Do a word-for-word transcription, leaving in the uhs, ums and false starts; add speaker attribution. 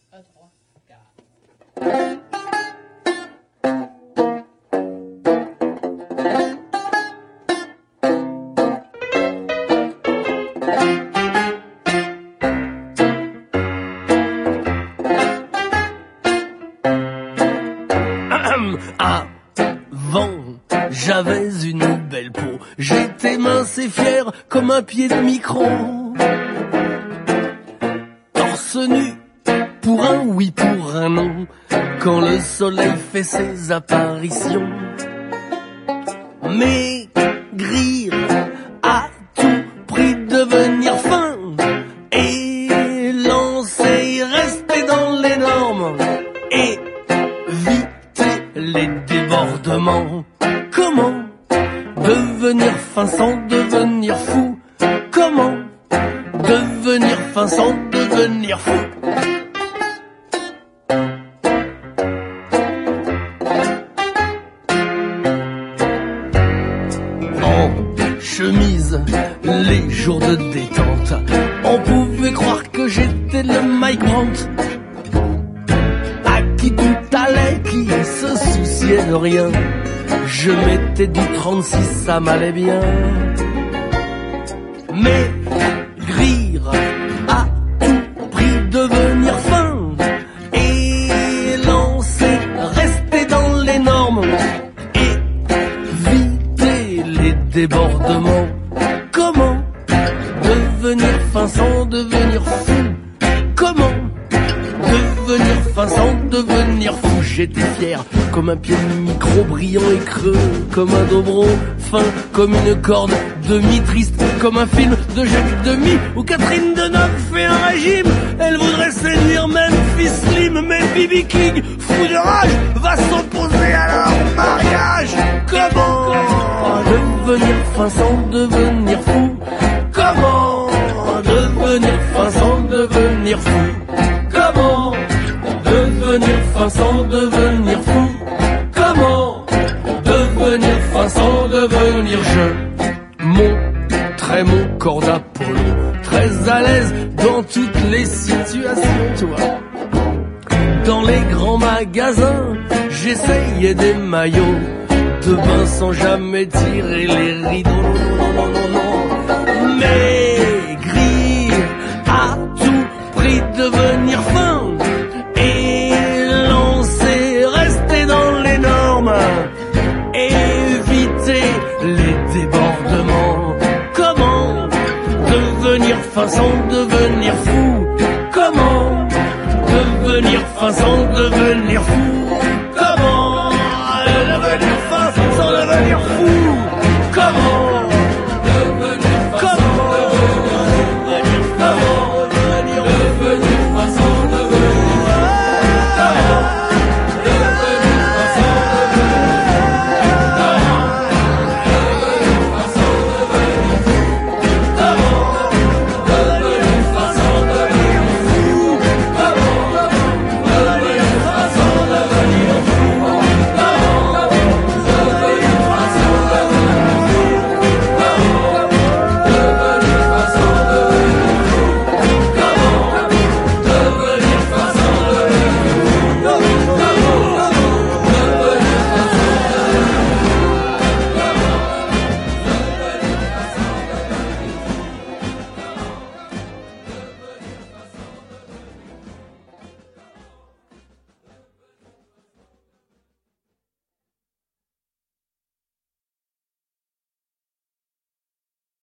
Speaker 1: un, trois, quatre.
Speaker 2: Avant, j'avais une belle peau. J'étais mince et fier comme un pied de micro. Torse nu, pour un oui, pour un non, quand le soleil fait ses apparitions. Maigrir, à tout prix devenir fin, et lancer, rester dans les normes, éviter les débordements. Comment devenir fin sans devenir fou? Comment devenir fin sans devenir fou? En chemise, les jours de détente, on pouvait croire que j'étais le Mike Brandt, à qui tout allait, qui se souciait de rien. Je m'étais dit trente-six, ça m'allait bien. Maigrir, à tout prix devenir fin, et lancer, rester dans les normes, éviter les débordements. Comment devenir fin sans devenir fou? Comment devenir fin sans devenir fou? J'étais fier comme un pied de micro, brillant et creux comme un dobro, fin comme une corde, demi-triste comme un film de Jacques Demy où Catherine Deneuve fait un régime. Elle voudrait séduire Memphis Slim, mais B B King, fou de rage, va s'opposer à leur mariage. Comment devenir fin sans devenir fou? Comment devenir fin sans devenir fou? Comment devenir fin sans devenir fou? Comment devenir fin sans devenir je montrais mon corps d'Apollo, très à l'aise dans toutes les situations, toi. Dans les grands magasins, j'essayais des maillots de bain sans jamais tirer les rideaux. Non, non, non, non, non. Maigrir, à tout prix devenir fin, et lancer, rester dans les normes, éviter les débordements. Comment devenir fin sans devenir fou? Comment devenir fin sans devenir fou?